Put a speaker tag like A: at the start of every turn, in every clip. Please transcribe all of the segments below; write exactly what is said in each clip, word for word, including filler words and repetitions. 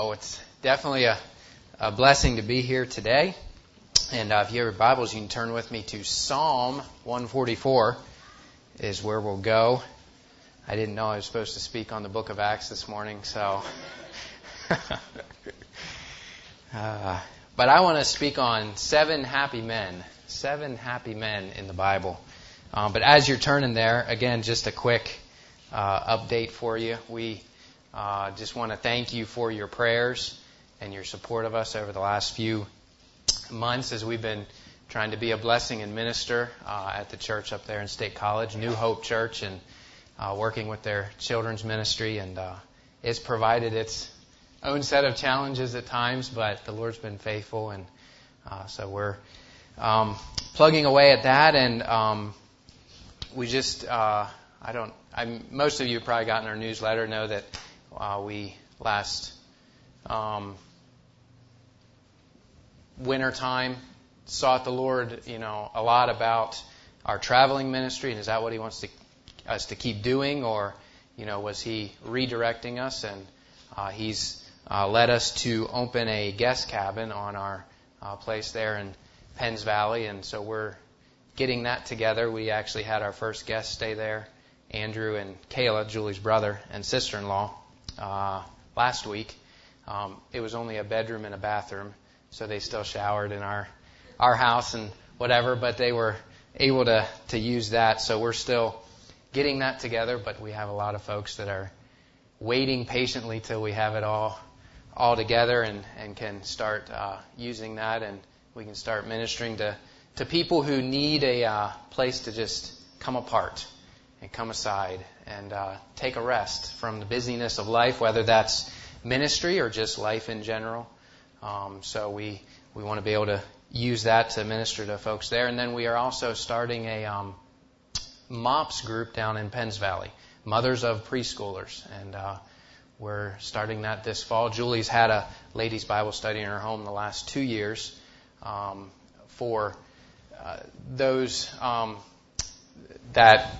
A: Oh, it's definitely a, a blessing to be here today. And uh, if you have your Bibles, you can turn with me to Psalm one forty-four is where we'll go. I didn't know I was supposed to speak on the book of Acts this morning, so... uh, but I want to speak on seven happy men. Seven happy men in the Bible. Um, but as you're turning there, again, just a quick uh, update for you. We uh, just want to thank you for your prayers and your support of us over the last few months as we've been trying to be a blessing and minister uh, at the church up there in State College, New Hope Church, and uh, working with their children's ministry. And uh, it's provided its own set of challenges at times, but the Lord's been faithful, and uh, so we're um, plugging away at that. And um, we just, uh, I don't, I'm, most of you have probably gotten our newsletter, know that uh, we last um, winter time sought the Lord, you know, a lot about our traveling ministry, and is that what He wants to, us to keep doing, or, you know, was He redirecting us? And uh, He's uh, led us to open a guest cabin on our uh, place there in Penns Valley, and so we're getting that together. We actually had our first guest stay there, Andrew and Kayla, Julie's brother and sister-in-law, uh, last week. Um, it was only a bedroom and a bathroom, so they still showered in our our house and whatever, but they were able to, to use that. So we're still getting that together, but we have a lot of folks that are waiting patiently till we have it all all together and, and can start uh, using that, and we can start ministering to, to people who need a uh, place to just come apart and come aside and uh, take a rest from the busyness of life, whether that's ministry or just life in general. Um, so we, we want to be able to use that to minister to folks there. And then we are also starting a um, MOPS group down in Penns Valley, Mothers of Preschoolers. And uh, we're starting that this fall. Julie's had a ladies' Bible study in her home the last two years um, for uh, those um, that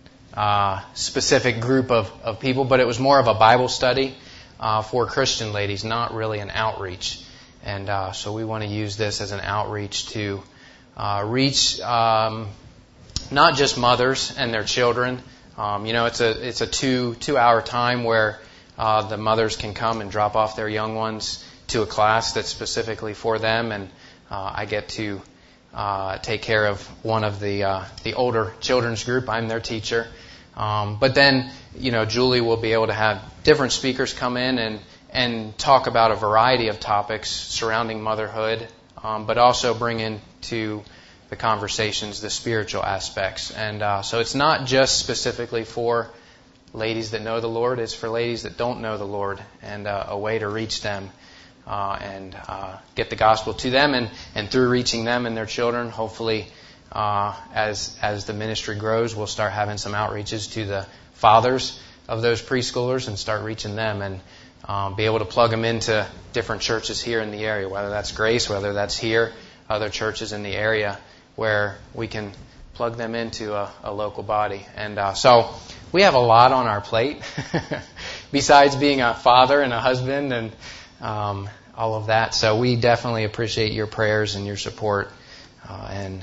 A: uh, specific group of, of people. But it was more of a Bible study uh, for Christian ladies, not really an outreach. And uh, so we want to use this as an outreach to uh, reach um, not just mothers and their children. Um, you know, it's a it's a two two hour time where uh, the mothers can come and drop off their young ones to a class that's specifically for them, and uh, I get to uh, take care of one of the uh, the older children's group. I'm their teacher. Um, but then, you know, Julie will be able to have different speakers come in and and talk about a variety of topics surrounding motherhood, um, but also bring into the conversations the spiritual aspects. And uh, so it's not just specifically for ladies that know the Lord, it's for ladies that don't know the Lord, and uh, a way to reach them uh, and uh, get the gospel to them, and, and through reaching them and their children, hopefully uh, as as the ministry grows, we'll start having some outreaches to the fathers of those preschoolers and start reaching them, and Um, be able to plug them into different churches here in the area, whether that's Grace, whether that's here, other churches in the area where we can plug them into a, a local body. And uh, so we have a lot on our plate besides being a father and a husband and um, all of that. So we definitely appreciate your prayers and your support. Uh, and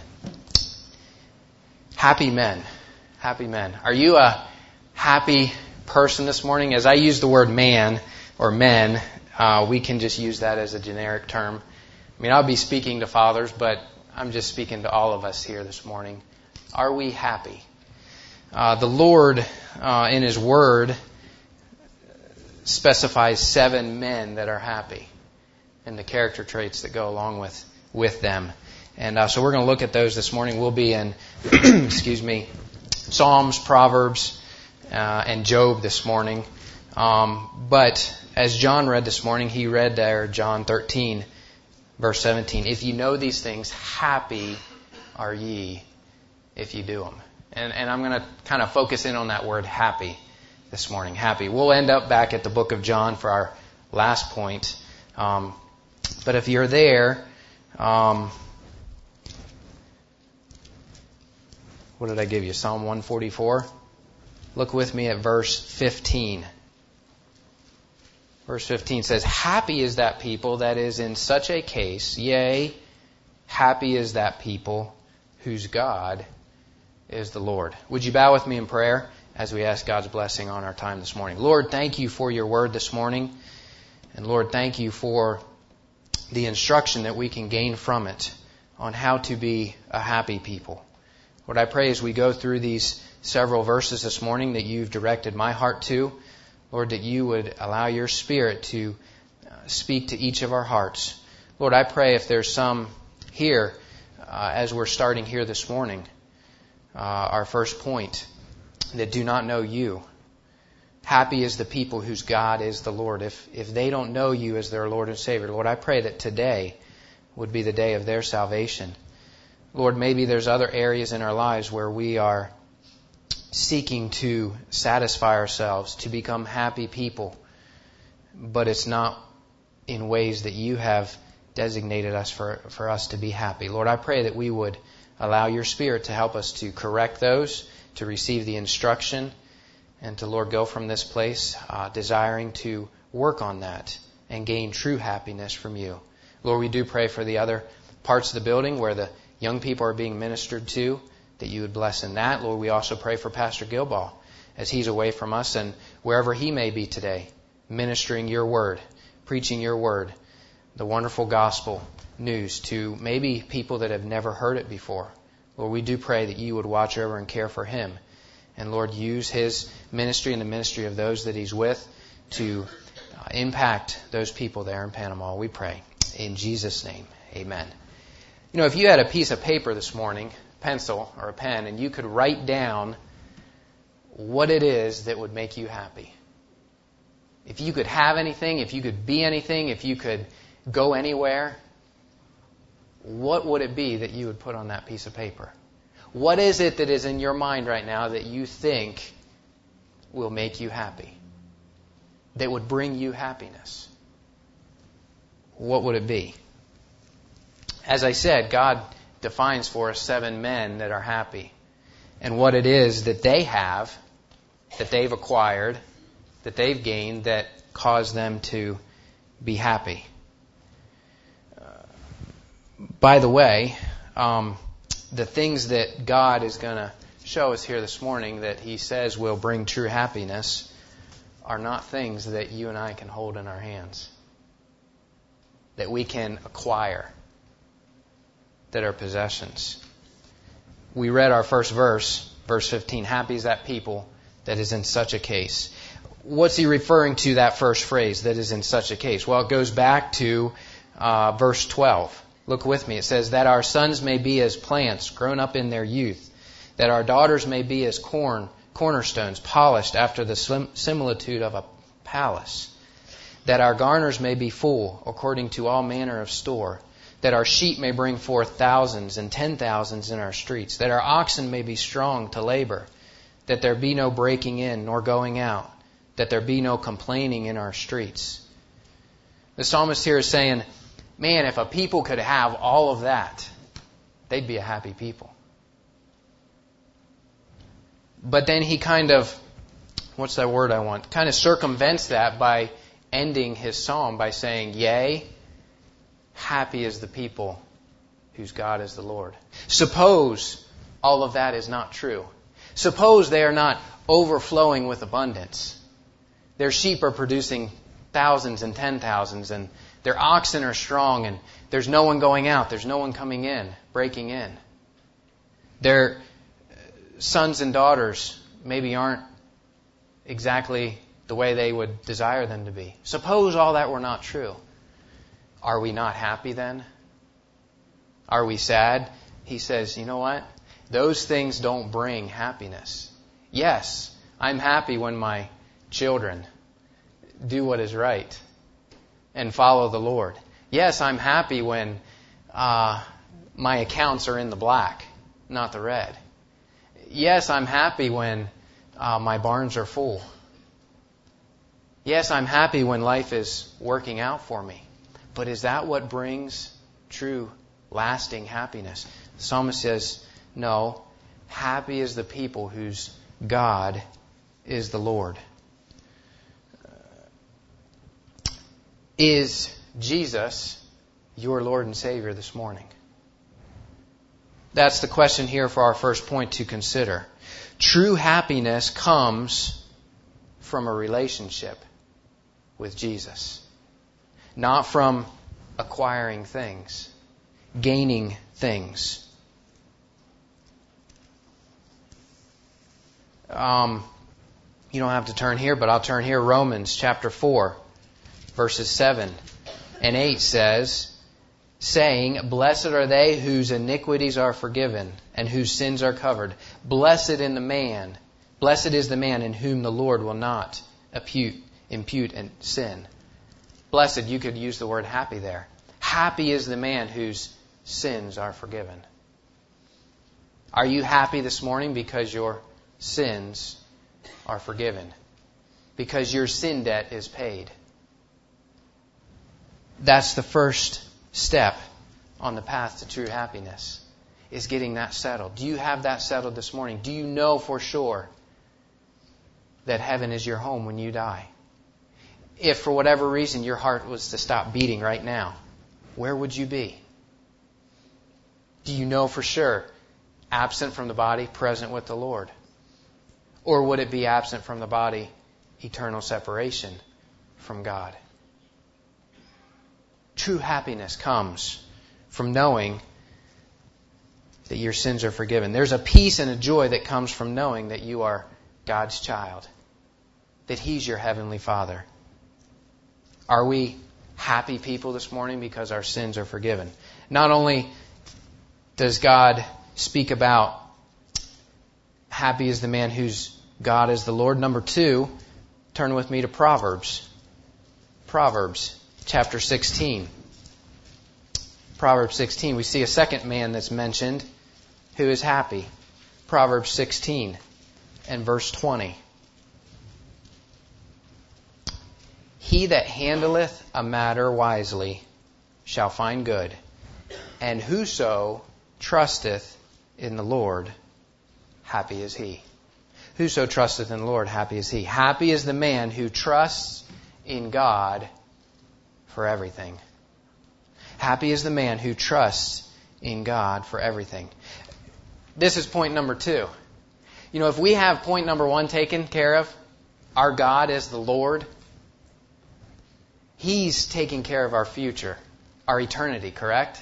A: happy men, happy men. Are you a happy person this morning? As I use the word man, or men, uh, we can just use that as a generic term. I mean, I'll be speaking to fathers, but I'm just speaking to all of us here this morning. Are we happy? Uh, the Lord, uh, in His Word, specifies seven men that are happy and the character traits that go along with, with them. And uh, so we're going to look at those this morning. We'll be in, excuse me, Psalms, Proverbs, uh, and Job this morning. Um, but as John read this morning, he read there John thirteen, verse seventeen. If you know these things, happy are ye if you do them. And, and I'm going to kind of focus in on that word happy this morning. Happy. We'll end up back at the book of John for our last point. Um, but if you're there, um, what did I give you? Psalm one forty-four. Look with me at verse fifteen. Verse fifteen says, happy is that people that is in such a case, yea, happy is that people whose God is the Lord. Would you bow with me in prayer as we ask God's blessing on our time this morning? Lord, thank you for your word this morning. And Lord, thank you for the instruction that we can gain from it on how to be a happy people. Lord, I pray as we go through these several verses this morning that you've directed my heart to, Lord, that you would allow your Spirit to speak to each of our hearts. Lord, I pray if there's some here, uh, as we're starting here this morning, uh, our first point, that do not know you. Happy is the people whose God is the Lord. If if they don't know you as their Lord and Savior, Lord, I pray that today would be the day of their salvation. Lord, maybe there's other areas in our lives where we are seeking to satisfy ourselves, to become happy people, but it's not in ways that you have designated us for, for us to be happy. Lord, I pray that we would allow your Spirit to help us to correct those, to receive the instruction, and to, Lord, go from this place uh, desiring to work on that and gain true happiness from you. Lord, we do pray for the other parts of the building where the young people are being ministered to, that you would bless in that. Lord, we also pray for Pastor Gilbaugh as he's away from us and wherever he may be today, ministering your word, preaching your word, the wonderful gospel news to maybe people that have never heard it before. Lord, we do pray that you would watch over and care for him. And Lord, use his ministry and the ministry of those that he's with to uh, impact those people there in Panama. We pray. In Jesus' name, amen. You know, if you had a piece of paper this morning, pencil or a pen, and you could write down what it is that would make you happy. If you could have anything, if you could be anything, if you could go anywhere, what would it be that you would put on that piece of paper? What is it that is in your mind right now that you think will make you happy? That would bring you happiness? What would it be? As I said, God defines for us seven men that are happy. And what it is that they have, that they've acquired, that they've gained, that cause them to be happy. Uh, by the way, um, the things that God is going to show us here this morning that He says will bring true happiness are not things that you and I can hold in our hands, that we can acquire, that are possessions. We read our first verse, verse fifteen, happy is that people that is in such a case. What's he referring to, that first phrase, that is in such a case? Well, it goes back to uh, verse twelve. Look with me. It says, that our sons may be as plants grown up in their youth, that our daughters may be as corn, cornerstones polished after the similitude of a palace, that our garners may be full according to all manner of store, that our sheep may bring forth thousands and ten thousands in our streets, that our oxen may be strong to labor, that there be no breaking in nor going out, that there be no complaining in our streets. The psalmist here is saying, man, if a people could have all of that, they'd be a happy people. But then he kind of, what's that word I want? Kind of circumvents that by ending his psalm by saying, yea, happy is the people whose God is the Lord. Suppose all of that is not true. Suppose they are not overflowing with abundance. Their sheep are producing thousands and ten thousands, and their oxen are strong, and there's no one going out, there's no one coming in, breaking in. Their sons and daughters maybe aren't exactly the way they would desire them to be. Suppose all that were not true. Are we not happy then? Are we sad? He says, you know what? Those things don't bring happiness. Yes, I'm happy when my children do what is right and follow the Lord. Yes, I'm happy when uh, my accounts are in the black, not the red. Yes, I'm happy when uh, my barns are full. Yes, I'm happy when life is working out for me. But is that what brings true, lasting happiness? The psalmist says, no, happy is the people whose God is the Lord. Is Jesus your Lord and Savior this morning? That's the question here for our first point to consider. True happiness comes from a relationship with Jesus, not from acquiring things, gaining things. Um, you don't have to turn here, but I'll turn here. Romans chapter four, verses seven and eight says, saying, blessed are they whose iniquities are forgiven and whose sins are covered. Blessed in the man, blessed is the man in whom the Lord will not impute, impute and sin. Blessed, you could use the word happy there. Happy is the man whose sins are forgiven. Are you happy this morning because your sins are forgiven? Because your sin debt is paid? That's the first step on the path to true happiness, is getting that settled. Do you have that settled this morning? Do you know for sure that heaven is your home when you die? If for whatever reason your heart was to stop beating right now, where would you be? Do you know for sure, absent from the body, present with the Lord? Or would it be absent from the body, eternal separation from God? True happiness comes from knowing that your sins are forgiven. There's a peace and a joy that comes from knowing that you are God's child, that He's your Heavenly Father. Are we happy people this morning because our sins are forgiven? Not only does God speak about happy is the man whose God is the Lord. Number two, turn with me to Proverbs. Proverbs chapter sixteen. Proverbs sixteen. We see a second man that's mentioned who is happy. Proverbs sixteen and verse twenty. He that handleth a matter wisely shall find good, and whoso trusteth in the Lord, happy is he. Whoso trusteth in the Lord, happy is he. Happy is the man who trusts in God for everything. Happy is the man who trusts in God for everything. This is point number two. You know, if we have point number one taken care of, our God is the Lord, He's taking care of our future, our eternity, correct?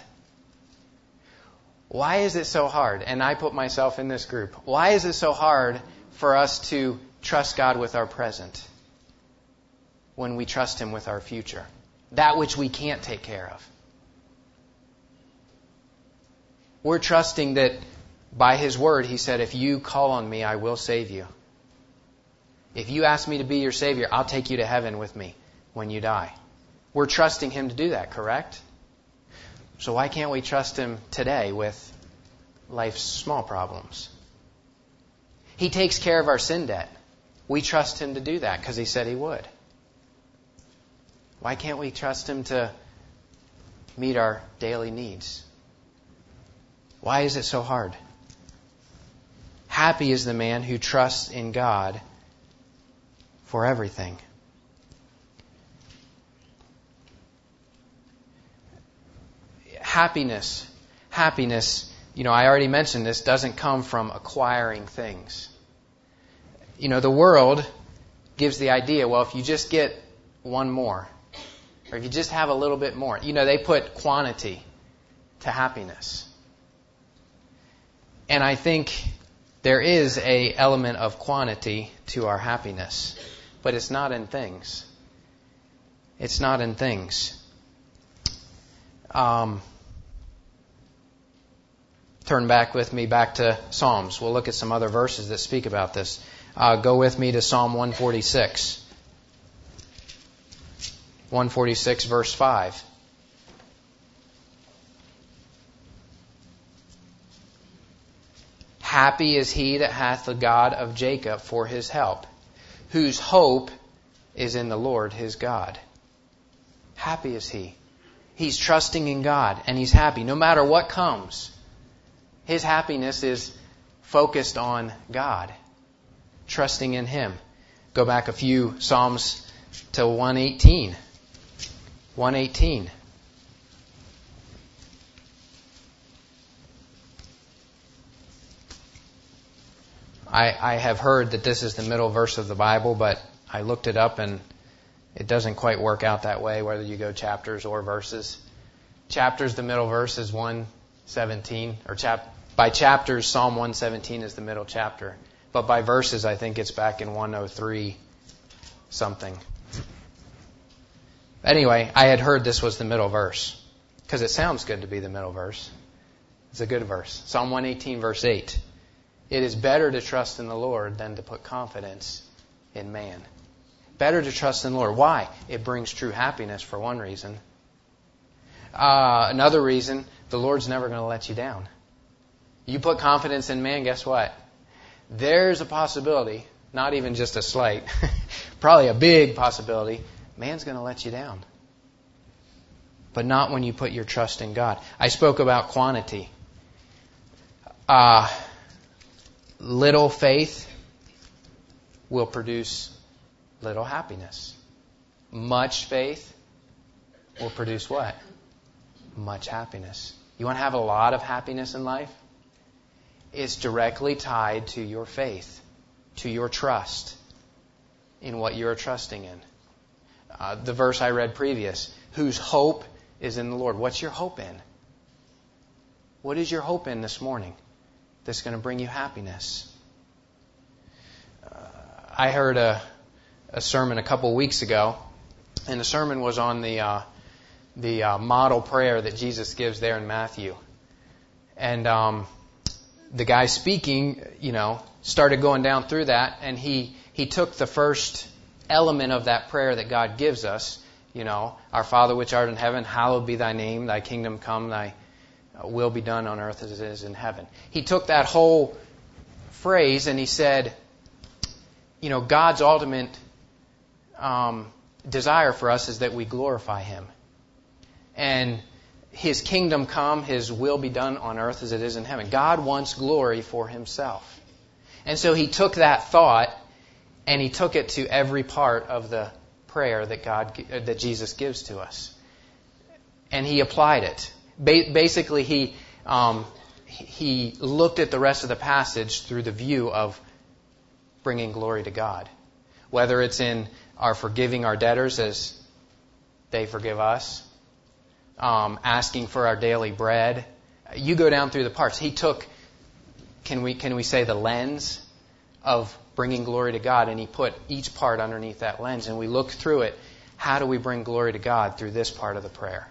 A: Why is it so hard? And I put myself in this group. Why is it so hard for us to trust God with our present when we trust Him with our future? That which we can't take care of. We're trusting that by His word, He said, if you call on me, I will save you. If you ask me to be your Savior, I'll take you to heaven with me when you die. We're trusting Him to do that, correct? So why can't we trust Him today with life's small problems? He takes care of our sin debt. We trust Him to do that because He said He would. Why can't we trust Him to meet our daily needs? Why is it so hard? Happy is the man who trusts in God for everything. Happiness, happiness, you know, I already mentioned this, doesn't come from acquiring things. You know, the world gives the idea, well, if you just get one more, or if you just have a little bit more, you know, they put quantity to happiness. And I think there is an element of quantity to our happiness, but it's not in things. It's not in things. Um, turn back with me back to Psalms. We'll look at some other verses that speak about this. Uh, go with me to Psalm one forty-six. one forty-six verse five. Happy is he that hath the God of Jacob for his help, whose hope is in the Lord his God. Happy is he. He's trusting in God and he's happy no matter what comes. His happiness is focused on God, trusting in Him. Go back a few Psalms to one eighteen. one eighteen. I, I have heard that this is the middle verse of the Bible, but I looked it up and it doesn't quite work out that way, whether you go chapters or verses. Chapters, the middle verse is one seventeen, or chap, by chapters, Psalm one seventeen is the middle chapter. But by verses, I think it's back in one oh three something. Anyway, I had heard this was the middle verse, because it sounds good to be the middle verse. It's a good verse. Psalm one eighteen, verse eight. It is better to trust in the Lord than to put confidence in man. Better to trust in the Lord. Why? It brings true happiness, for one reason. Uh, another reason, the Lord's never going to let you down. You put confidence in man, guess what? There's a possibility, not even just a slight, probably a big possibility, man's going to let you down. But not when you put your trust in God. I spoke about quantity. Uh, little faith will produce little happiness. Much faith will produce what? Much happiness. You want to have a lot of happiness in life? It's directly tied to your faith, to your trust in what you're trusting in. Uh, the verse I read previous, whose hope is in the Lord. What's your hope in? What is your hope in this morning that's going to bring you happiness? Uh, I heard a, a sermon a couple of weeks ago, and the sermon was on the uh, the uh, model prayer that Jesus gives there in Matthew. And um, the guy speaking, you know, started going down through that, and he, he took the first element of that prayer that God gives us, you know, our Father which art in heaven, hallowed be thy name, thy kingdom come, thy will be done on earth as it is in heaven. He took that whole phrase and he said, you know, God's ultimate um, desire for us is that we glorify Him. And His kingdom come, His will be done on earth as it is in heaven. God wants glory for Himself. And so He took that thought and He took it to every part of the prayer that God, that Jesus gives to us. And He applied it. Ba- basically, he, um, he looked at the rest of the passage through the view of bringing glory to God. Whether it's in our forgiving our debtors as they forgive us, Um, asking for our daily bread. You go down through the parts. He took, can we can we say, the lens of bringing glory to God, and He put each part underneath that lens, and we looked through it. How do we bring glory to God through this part of the prayer?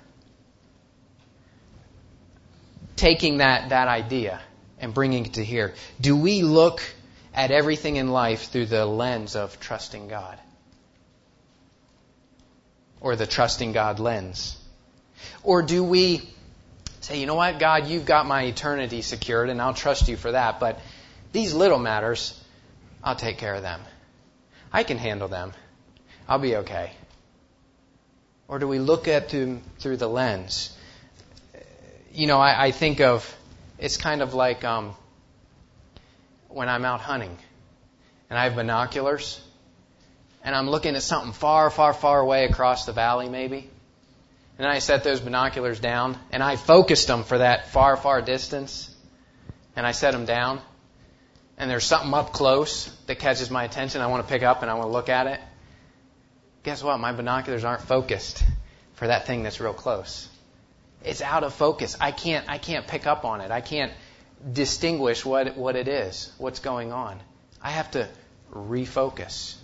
A: Taking that, that idea and bringing it to here. Do we look at everything in life through the lens of trusting God? Or the trusting God lens? Or do we say, you know what, God, you've got my eternity secured and I'll trust you for that, but these little matters, I'll take care of them. I can handle them. I'll be okay. Or do we look at them through the lens? You know, I, I think of, it's kind of like um, when I'm out hunting and I have binoculars and I'm looking at something far, far, far away across the valley maybe. And I set those binoculars down, and I focused them for that far, far distance. And I set them down. And there's something up close that catches my attention. I want to pick up and I want to look at it. Guess what? My binoculars aren't focused for that thing that's real close. It's out of focus. I can't, I can't pick up on it. I can't distinguish what, what it is, what's going on. I have to refocus.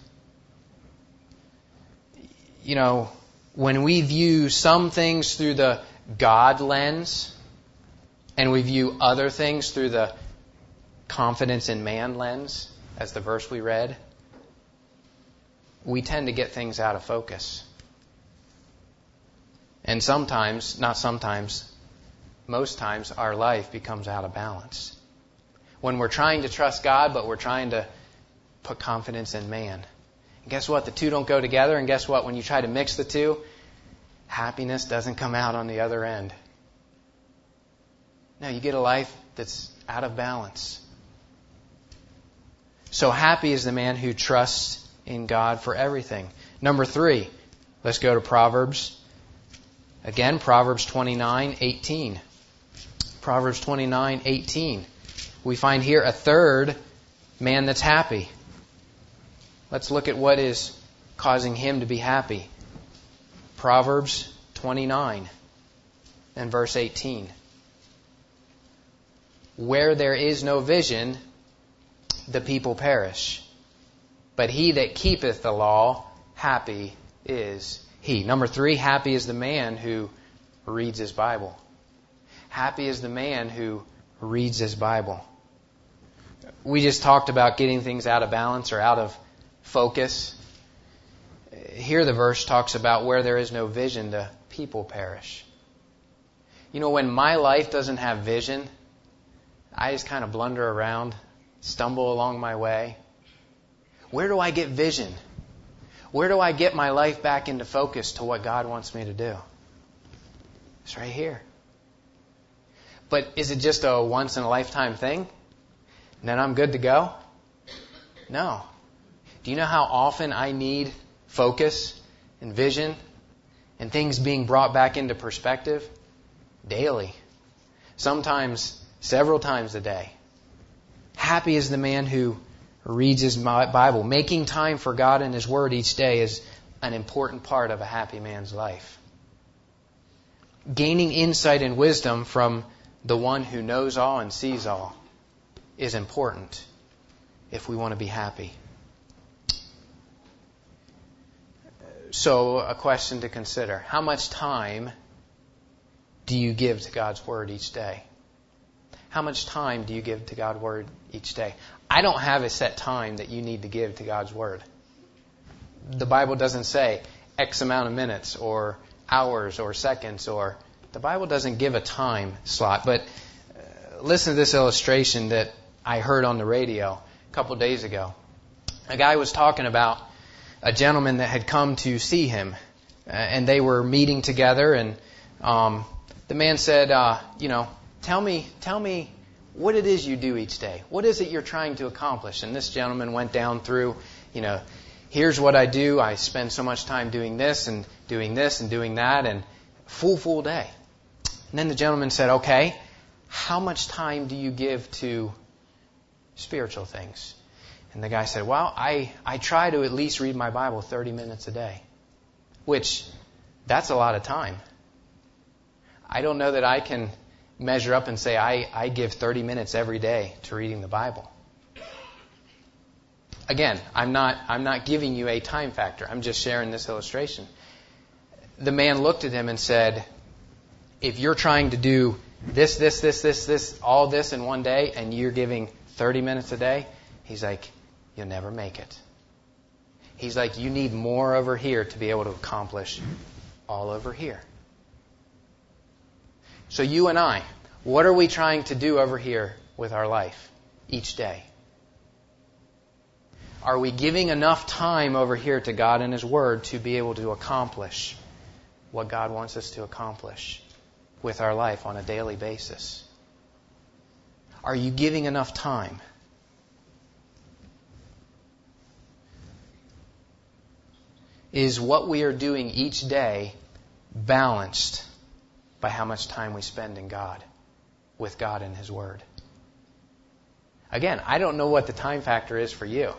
A: You know, when we view some things through the God lens and we view other things through the confidence in man lens, as the verse we read, we tend to get things out of focus. And sometimes, not sometimes, most times our life becomes out of balance. When we're trying to trust God, but we're trying to put confidence in man. And guess what? The two don't go together. And guess what? When you try to mix the two, happiness doesn't come out on the other end. No, you get a life that's out of balance. So happy is the man who trusts in God for everything. Number three, let's go to Proverbs Again, Proverbs twenty-nine eighteen. Proverbs twenty-nine eighteen. We find here a third man that's happy. Let's look at what is causing him to be happy. Proverbs twenty-nine and verse eighteen. Where there is no vision, the people perish. But he that keepeth the law, happy is he. Number three, happy is the man who reads his Bible. Happy is the man who reads his Bible. We just talked about getting things out of balance or out of focus. Here the verse talks about where there is no vision, the people perish. You know, when my life doesn't have vision, I just kind of blunder around, stumble along my way. Where do I get vision? Where do I get my life back into focus to what God wants me to do? It's right here. But is it just a once-in-a-lifetime thing? And then I'm good to go? No. Do you know how often I need focus and vision and things being brought back into perspective? Daily. Sometimes several times a day. Happy is the man who reads his Bible. Making time for God and His Word each day is an important part of a happy man's life. Gaining insight and wisdom from the one who knows all and sees all is important if we want to be happy. So, a question to consider. How much time do you give to God's Word each day? How much time do you give to God's Word each day? I don't have a set time that you need to give to God's Word. The Bible doesn't say X amount of minutes or hours or seconds, or the Bible doesn't give a time slot. But uh, listen to this illustration that I heard on the radio a couple of days ago. A guy was talking about a gentleman that had come to see him, uh, and they were meeting together, and um, the man said, uh, you know, Tell me, tell me what it is you do each day. What is it you're trying to accomplish? And this gentleman went down through, you know, here's what I do. I spend so much time doing this and doing this and doing that, and full, full day. And then the gentleman said, okay, how much time do you give to spiritual things? And the guy said, well, I, I try to at least read my Bible thirty minutes a day, which that's a lot of time. I don't know that I can measure up and say, I, I give thirty minutes every day to reading the Bible. Again, I'm not, I'm not giving you a time factor. I'm just sharing this illustration. The man looked at him and said, if you're trying to do this, this, this, this, this, all this in one day, and you're giving thirty minutes a day, he's like, you'll never make it. He's like, you need more over here to be able to accomplish all over here. So you and I, what are we trying to do over here with our life each day? Are we giving enough time over here to God and His Word to be able to accomplish what God wants us to accomplish with our life on a daily basis? Are you giving enough time? Is what we are doing each day balanced by how much time we spend in God, with God and His Word? Again, I don't know what the time factor is for you.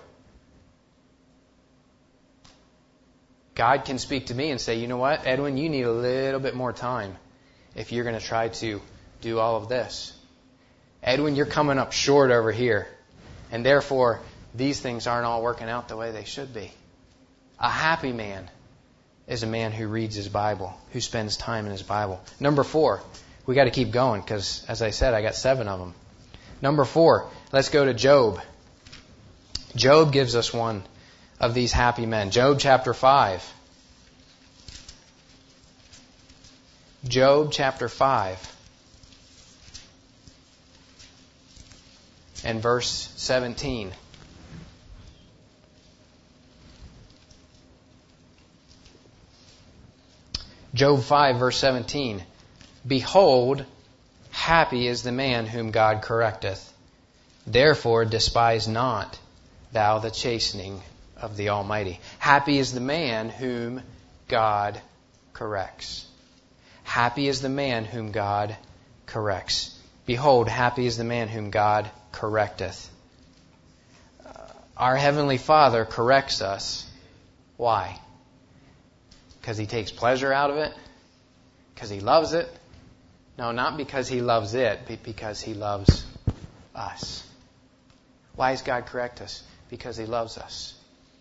A: God can speak to me and say, you know what, Edwin, you need a little bit more time if you're going to try to do all of this. Edwin, you're coming up short over here, and therefore these things aren't all working out the way they should be. A happy man is a man who reads his Bible, who spends time in his Bible. Number four, we got to keep going because, as I said, I got seven of them. Number four, let's go to Job. Job gives us one of these happy men. Job chapter five. Job chapter five. And verse seventeen. Job five, verse seventeen. Behold, happy is the man whom God correcteth. Therefore despise not thou the chastening of the Almighty. Happy is the man whom God corrects. Happy is the man whom God corrects. Behold, happy is the man whom God correcteth. Uh, our Heavenly Father corrects us. Why? Because He takes pleasure out of it? Because He loves it? No, not because He loves it, but because He loves us. Why does God correct us? Because He loves us.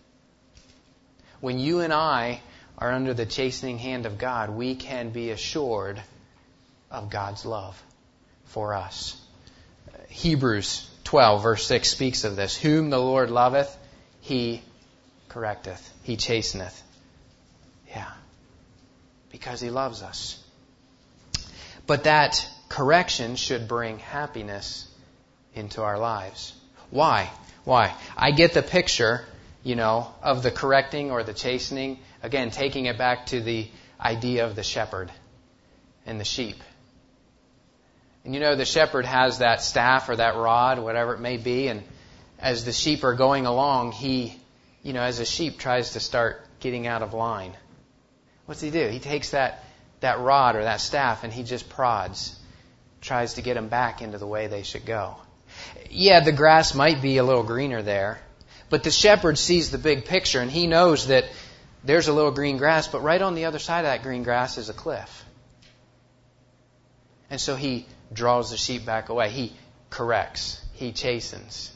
A: When you and I are under the chastening hand of God, we can be assured of God's love for us. Hebrews twelve, verse six speaks of this. Whom the Lord loveth, He correcteth. He chasteneth. Yeah. Because He loves us. But that correction should bring happiness into our lives. Why? Why? I get the picture, you know, of the correcting or the chastening. Again, taking it back to the idea of the shepherd and the sheep. And you know, the shepherd has that staff or that rod, whatever it may be, and as the sheep are going along, he, you know, as a sheep tries to start getting out of line. What's he do? He takes that, that rod or that staff and he just prods, tries to get them back into the way they should go. Yeah, the grass might be a little greener there, but the shepherd sees the big picture and he knows that there's a little green grass, but right on the other side of that green grass is a cliff. And so he draws the sheep back away. He corrects. He chastens.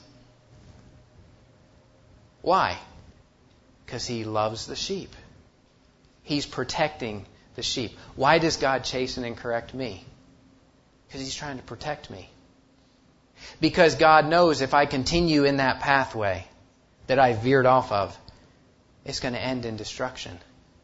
A: Why? Because He loves the sheep. He's protecting the sheep. Why does God chasten and correct me? Because He's trying to protect me. Because God knows if I continue in that pathway that I veered off of, it's going to end in destruction.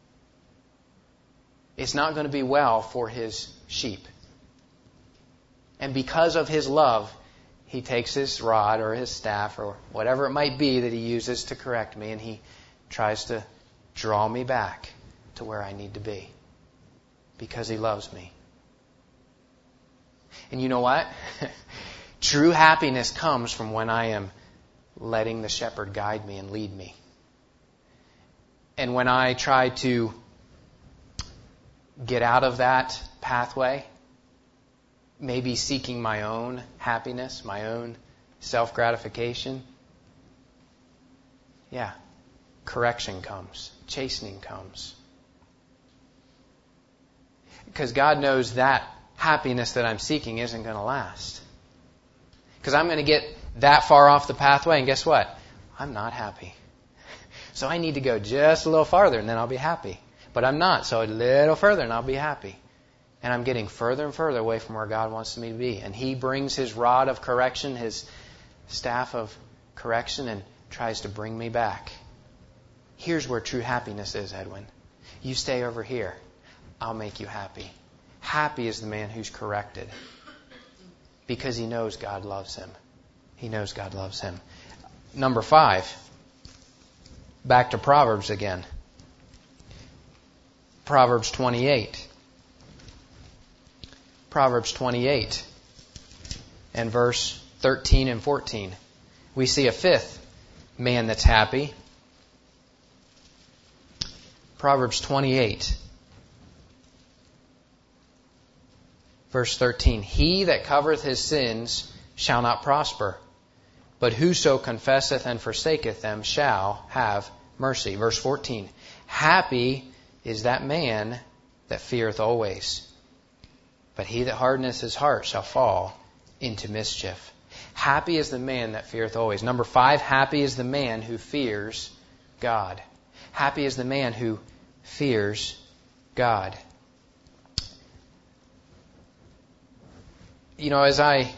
A: It's not going to be well for His sheep. And because of His love, He takes His rod or His staff or whatever it might be that He uses to correct me, and He tries to draw me back to where I need to be. Because He loves me. And you know what? True happiness comes from when I am letting the shepherd guide me and lead me. And when I try to get out of that pathway, maybe seeking my own happiness, my own self-gratification, yeah, correction comes, chastening comes. Because God knows that happiness that I'm seeking isn't going to last. Because I'm going to get that far off the pathway, and guess what? I'm not happy. So I need to go just a little farther, and then I'll be happy. But I'm not, so a little further, and I'll be happy. And I'm getting further and further away from where God wants me to be. And He brings His rod of correction, His staff of correction, and tries to bring me back. Here's where true happiness is, Edwin. You stay over here. I'll make you happy. Happy is the man who's corrected. Because he knows God loves him. He knows God loves him. Number five. Back to Proverbs again. Proverbs twenty-eight. Proverbs twenty-eight and verse thirteen and fourteen. We see a fifth man that's happy. Proverbs twenty-eight. Verse thirteen. He that covereth his sins shall not prosper, but whoso confesseth and forsaketh them shall have mercy. Verse fourteen. Happy is that man that feareth always, but he that hardeneth his heart shall fall into mischief. Happy is the man that feareth always. Number five, happy is the man who fears God. Happy is the man who fears God. You know, as I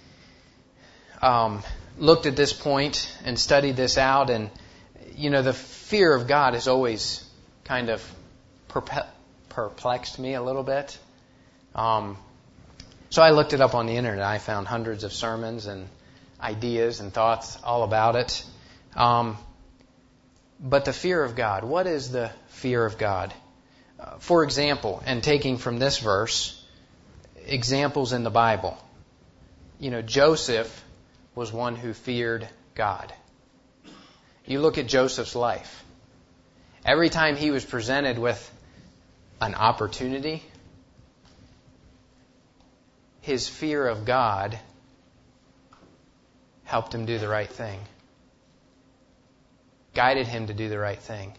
A: um, looked at this point and studied this out, and, you know, the fear of God has always kind of perpe- perplexed me a little bit. Um, so I looked it up on the internet. I found hundreds of sermons and ideas and thoughts all about it. Um, but the fear of God, what is the fear of God? Uh, for example, and taking from this verse, examples in the Bible. You know, Joseph was one who feared God. You look at Joseph's life. Every time he was presented with an opportunity, his fear of God helped him do the right thing, guided him to do the right thing.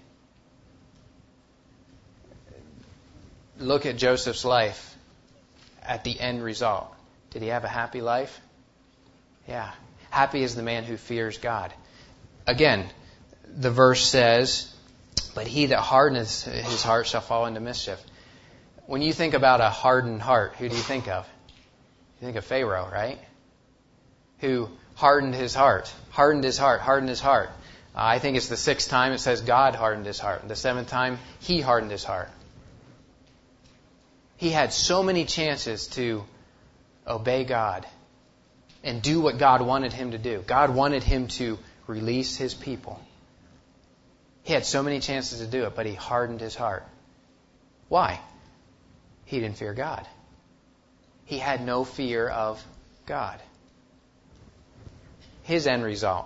A: Look at Joseph's life at the end result. Did he have a happy life? Yeah. Happy is the man who fears God. Again, the verse says, but he that hardeneth his heart shall fall into mischief. When you think about a hardened heart, who do you think of? You think of Pharaoh, right? Who hardened his heart, hardened his heart, hardened his heart. Uh, I think it's the sixth time it says God hardened his heart. The seventh time, he hardened his heart. He had so many chances to obey God and do what God wanted him to do. God wanted him to release his people. He had so many chances to do it, but he hardened his heart. Why? He didn't fear God. He had no fear of God. His end result.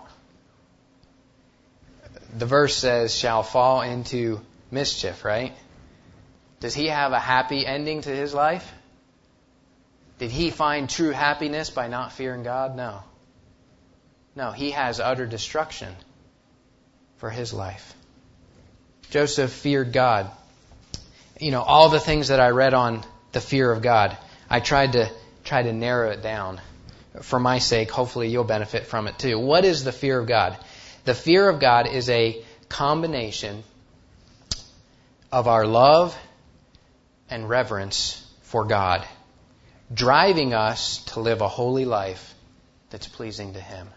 A: The verse says, shall fall into mischief, right? Does he have a happy ending to his life? Did he find true happiness by not fearing God? No. No, he has utter destruction for his life. Joseph feared God. You know, all the things that I read on the fear of God, I tried to try to narrow it down. For my sake, hopefully you'll benefit from it too. What is the fear of God? The fear of God is a combination of our love and reverence for God, driving us to live a holy life that's pleasing to Him.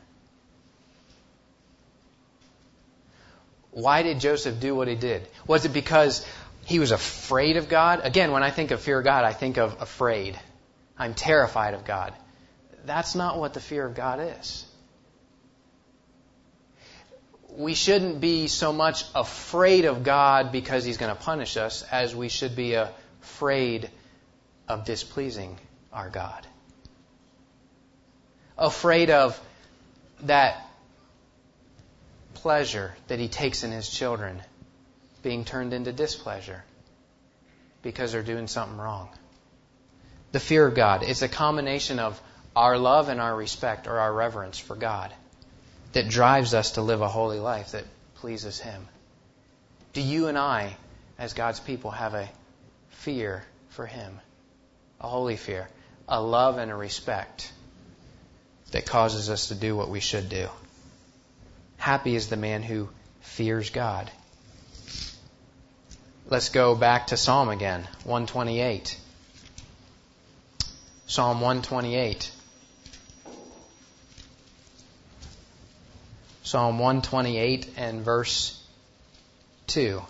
A: Why did Joseph do what he did? Was it because he was afraid of God? Again, when I think of fear of God, I think of afraid. I'm terrified of God. That's not what the fear of God is. We shouldn't be so much afraid of God because He's going to punish us as we should be afraid of displeasing our God. Afraid of that pleasure that He takes in His children being turned into displeasure because they're doing something wrong. The fear of God is a combination of our love and our respect or our reverence for God that drives us to live a holy life that pleases Him. Do you and I, as God's people, have a fear for Him? A holy fear, a love and a respect that causes us to do what we should do. Happy is the man who fears God. Let's go back to Psalm again, one twenty-eight. Psalm one twenty-eight. Psalm one twenty-eight and verse two.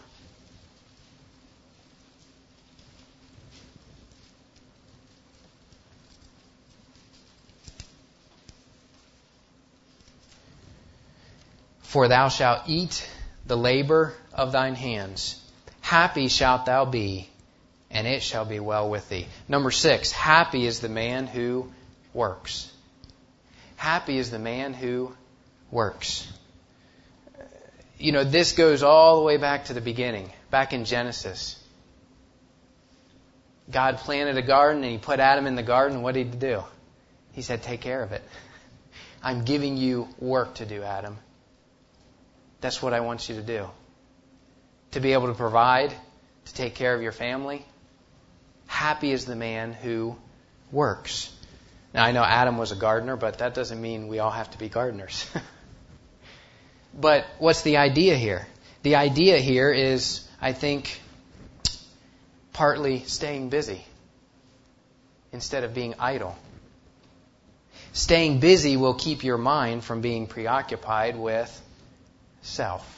A: For thou shalt eat the labor of thine hands. Happy shalt thou be, and it shall be well with thee. Number six, happy is the man who works. Happy is the man who works. You know, this goes all the way back to the beginning, back in Genesis. God planted a garden and He put Adam in the garden. What did He do? He said, take care of it. I'm giving you work to do, Adam. That's what I want you to do. To be able to provide, to take care of your family. Happy is the man who works. Now, I know Adam was a gardener, but that doesn't mean we all have to be gardeners. But what's the idea here? The idea here is, I think, partly staying busy instead of being idle. Staying busy will keep your mind from being preoccupied with self.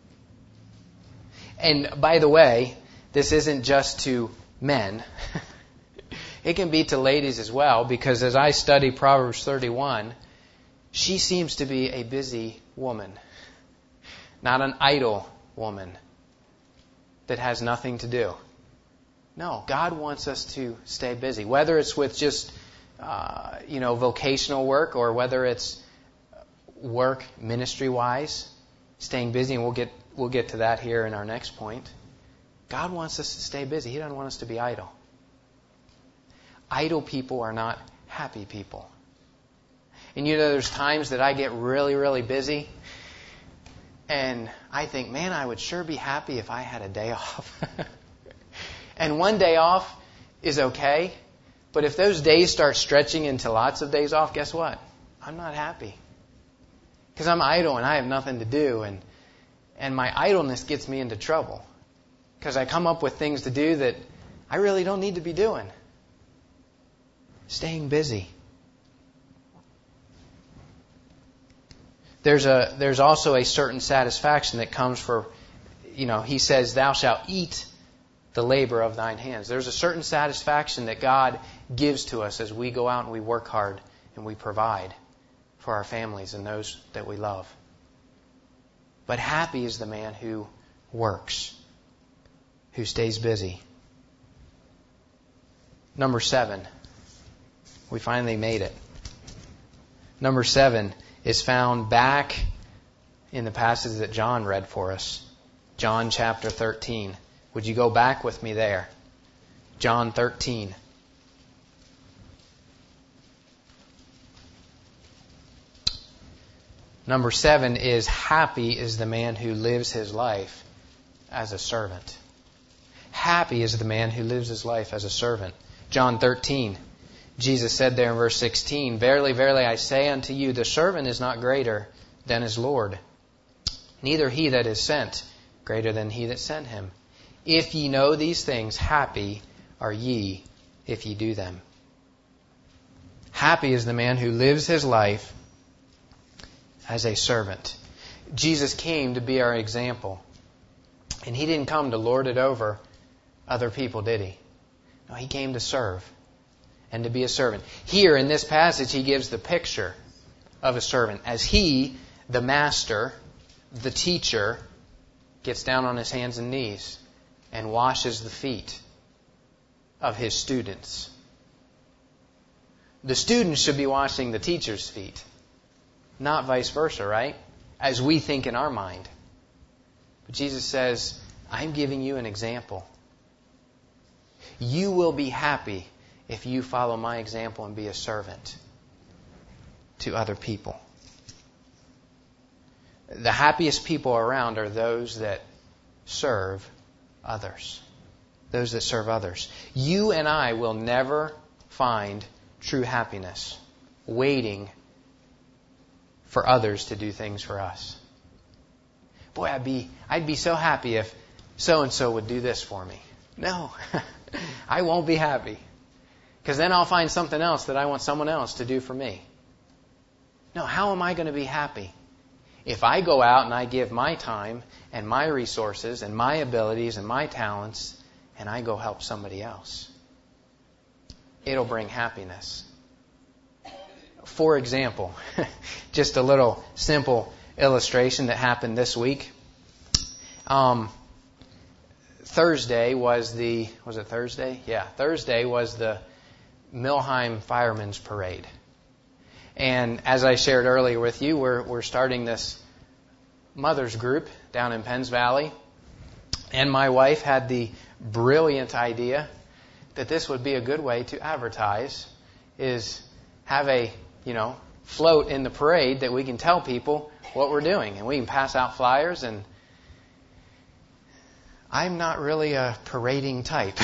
A: And by the way, this isn't just to men. It can be to ladies as well, because as I study Proverbs thirty-one, she seems to be a busy woman, not an idle woman that has nothing to do. No, God wants us to stay busy, whether it's with just uh, you know vocational work or whether it's work ministry-wise. Staying busy, and we'll get we'll get to that here in our next point. God wants us to stay busy. He doesn't want us to be idle. Idle people are not happy people. And you know, there's times that I get really, really busy, and I think, man, I would sure be happy if I had a day off. And one day off is okay, but if those days start stretching into lots of days off, guess what? I'm not happy. Because I'm idle and I have nothing to do, and and my idleness gets me into trouble. Because I come up with things to do that I really don't need to be doing. Staying busy. There's a there's also a certain satisfaction that comes for, you know, he says, thou shalt eat the labor of thine hands. There's a certain satisfaction that God gives to us as we go out and we work hard and we provide for our families and those that we love. But happy is the man who works, who stays busy. Number seven. We finally made it. Number seven is found back in the passage that John read for us. John chapter thirteen. Would you go back with me there? John thirteen. Number seven is happy is the man who lives his life as a servant. Happy is the man who lives his life as a servant. John thirteen. Jesus said there in verse sixteen, Verily, verily, I say unto you, the servant is not greater than his Lord, neither he that is sent greater than he that sent him. If ye know these things, happy are ye if ye do them. Happy is the man who lives his life as a servant. Jesus came to be our example. And He didn't come to lord it over other people, did He? No, He came to serve and to be a servant. Here in this passage, He gives the picture of a servant as He, the master, the teacher, gets down on His hands and knees and washes the feet of His students. The students should be washing the teacher's feet, not vice versa, right? As we think in our mind. But Jesus says, I'm giving you an example. You will be happy if you follow my example and be a servant to other people. The happiest people around are those that serve others. Those that serve others. You and I will never find true happiness waiting for others to do things for us. Boy, I'd be I'd be so happy if so-and-so would do this for me. No, I won't be happy. Because then I'll find something else that I want someone else to do for me. No, how am I going to be happy? If I go out and I give my time and my resources and my abilities and my talents and I go help somebody else. It'll bring happiness. For example, just a little simple illustration that happened this week. Um, Thursday was the, was it Thursday? Yeah, Thursday was the Milheim Firemen's Parade. And as I shared earlier with you, we're we're starting this mothers group down in Penns Valley. And my wife had the brilliant idea that this would be a good way to advertise, is have a, you know, float in the parade that we can tell people what we're doing. And we can pass out flyers. And I'm not really a parading type.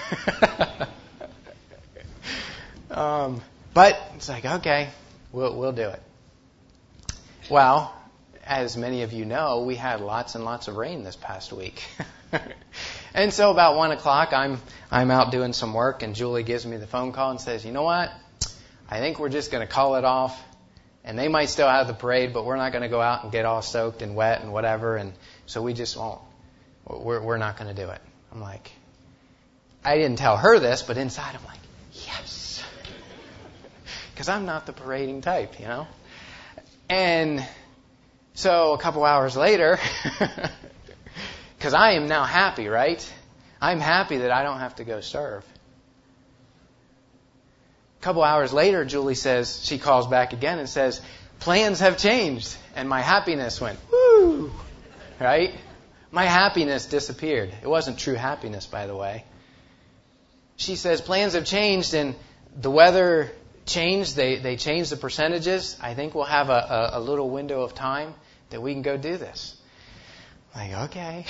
A: um, but it's like, okay, we'll we'll do it. Well, as many of you know, we had lots and lots of rain this past week. And so about one o'clock, I'm I'm out doing some work, and Julie gives me the phone call and says, you know what? I think we're just going to call it off. And they might still have the parade, but we're not going to go out and get all soaked and wet and whatever. And so we just won't. We're we're not going to do it. I'm like, I didn't tell her this, but inside I'm like, yes. Because I'm not the parading type, you know. And so a couple hours later, because I am now happy, right? I'm happy that I don't have to go serve. A couple hours later, Julie says, she calls back again and says, plans have changed. And my happiness went, whoo, right? My happiness disappeared. It wasn't true happiness, by the way. She says, plans have changed and the weather changed. They they changed the percentages. I think we'll have a, a, a little window of time that we can go do this. Like, okay.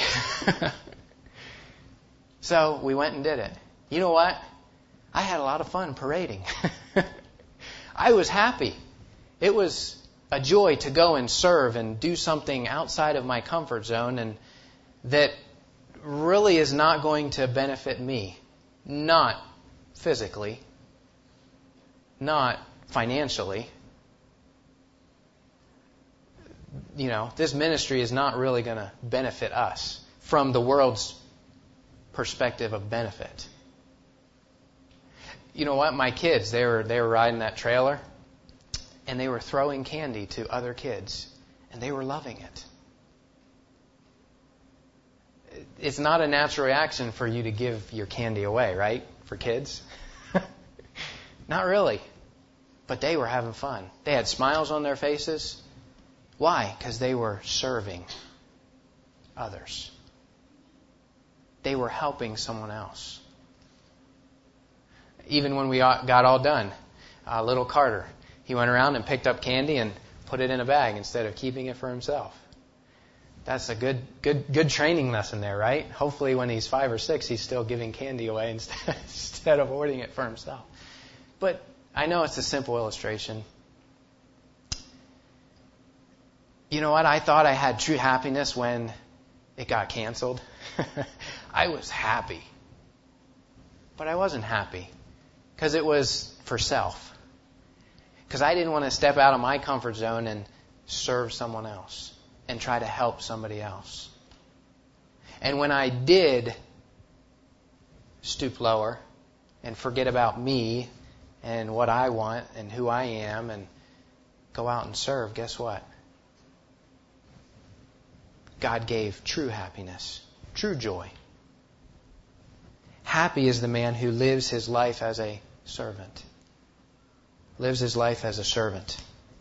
A: So we went and did it. You know what? I had a lot of fun parading. I was happy. It was a joy to go and serve and do something outside of my comfort zone, and that really is not going to benefit me. Not physically. Not financially. You know, this ministry is not really going to benefit us from the world's perspective of benefit. You know what? My kids, they were they were riding that trailer, and they were throwing candy to other kids, and they were loving it. It's not a natural reaction for you to give your candy away, right? For kids? Not really. But they were having fun. They had smiles on their faces. Why? Because they were serving others. They were helping someone else. Even when we got all done, uh, little Carter, he went around and picked up candy and put it in a bag instead of keeping it for himself. That's a good, good, good training lesson there, right? Hopefully, when he's five or six, he's still giving candy away instead, instead of hoarding it for himself. But I know it's a simple illustration. You know what? I thought I had true happiness when it got canceled. I was happy. But I wasn't happy because it was for self. Because I didn't want to step out of my comfort zone and serve someone else and try to help somebody else. And when I did stoop lower and forget about me and what I want and who I am and go out and serve, guess what? God gave true happiness, true joy. Happy is the man who lives his life as a servant. Lives his life as a servant.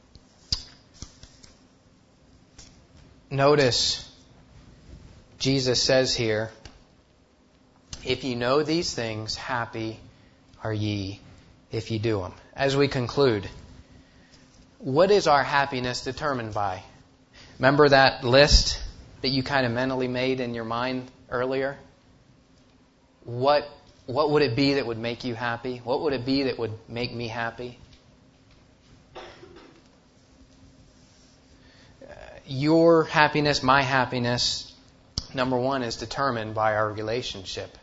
A: Notice Jesus says here, if you know these things, happy are ye if you do them. As we conclude, what is our happiness determined by? Remember that list that you kind of mentally made in your mind earlier? What what would it be that would make you happy? What would it be that would make me happy? Uh, your happiness, my happiness, number one, is determined by our relationship.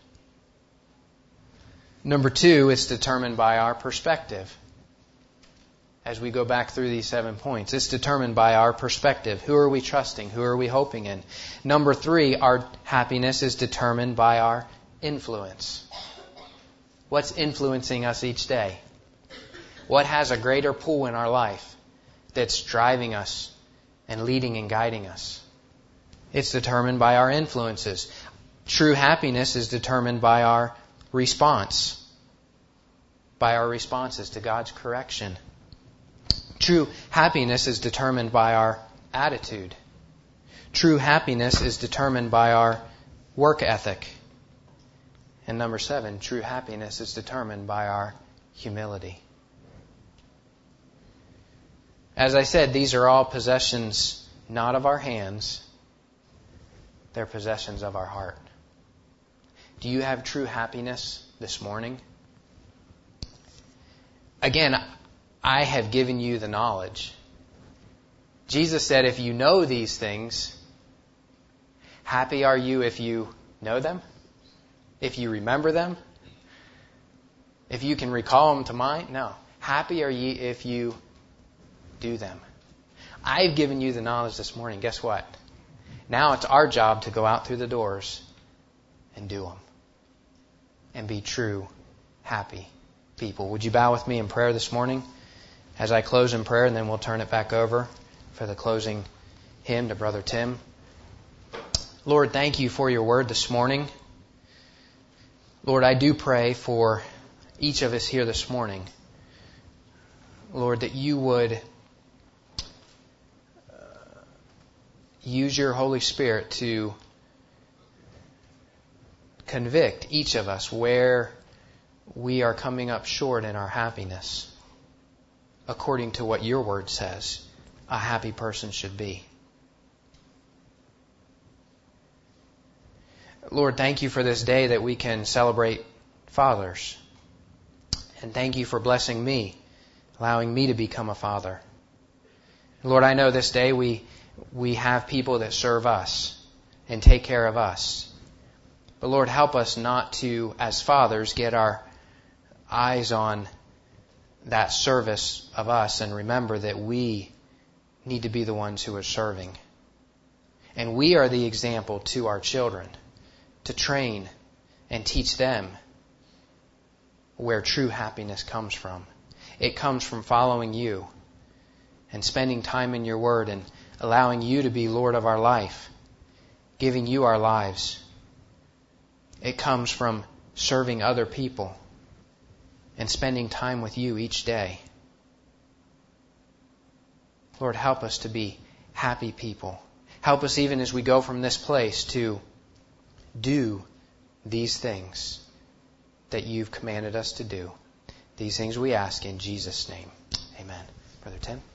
A: Number two, it's determined by our perspective. As we go back through these seven points, it's determined by our perspective. Who are we trusting? Who are we hoping in? Number three, our happiness is determined by our influence. What's influencing us each day? What has a greater pull in our life that's driving us and leading and guiding us? It's determined by our influences. True happiness is determined by our response, by our responses to God's correction. True happiness is determined by our attitude. True happiness is determined by our work ethic. And number seven, true happiness is determined by our humility. As I said, these are all possessions not of our hands. They're possessions of our heart. Do you have true happiness this morning? Again, I have given you the knowledge. Jesus said, if you know these things, happy are you if you know them, if you remember them, if you can recall them to mind. No. Happy are ye if you do them. I've given you the knowledge this morning. Guess what? Now it's our job to go out through the doors and do them. And be true, happy people. Would you bow with me in prayer this morning? As I close in prayer, and then we'll turn it back over for the closing hymn to Brother Tim. Lord, thank you for your word this morning. Lord, I do pray for each of us here this morning, Lord, that you would use your Holy Spirit to convict each of us where we are coming up short in our happiness. according to what your word says a happy person should be. Lord, thank you for this day that we can celebrate fathers. And thank you for blessing me, allowing me to become a father. Lord, I know this day we we have people that serve us and take care of us. But Lord, help us not to, as fathers, get our eyes on that service of us and remember that we need to be the ones who are serving. And we are the example to our children to train and teach them where true happiness comes from. It comes from following you and spending time in your word and allowing you to be Lord of our life, giving you our lives. It comes from serving other people and spending time with you each day. Lord, help us to be happy people. Help us even as we go from this place to do these things that you've commanded us to do. These things we ask in Jesus' name. Amen. Brother Tim?